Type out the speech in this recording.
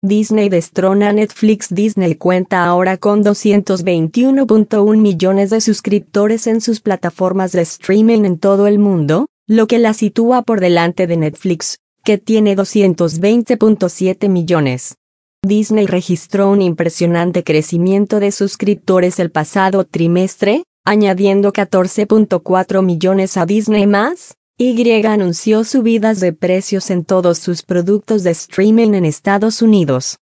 Disney destrona a Netflix. Disney cuenta ahora con 221.1 millones de suscriptores en sus plataformas de streaming en todo el mundo, lo que la sitúa por delante de Netflix, que tiene 220.7 millones. Disney registró un impresionante crecimiento de suscriptores el pasado trimestre, añadiendo 14.4 millones a Disney+. Y anunció subidas de precios en todos sus productos de streaming en Estados Unidos.